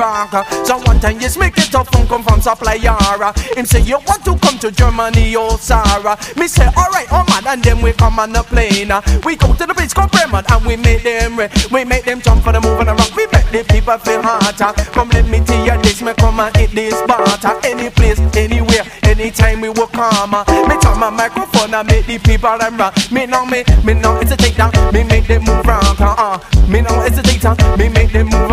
clock. So one time yes, make it up phone come from supplier. Him say you want to come to Germany, oh Sarah. Me say alright, oh man, and then we come on the plane. We go to the place called Bremen and we make them jump for the move and the rock. We make the people feel hotter. Come let me tell you this, me come and hit this butter. Any place, anywhere, anytime we will come. Me turn my microphone and make the people them rock. Me no hesitate that, me make them move round. Me no hesitate that, me make them move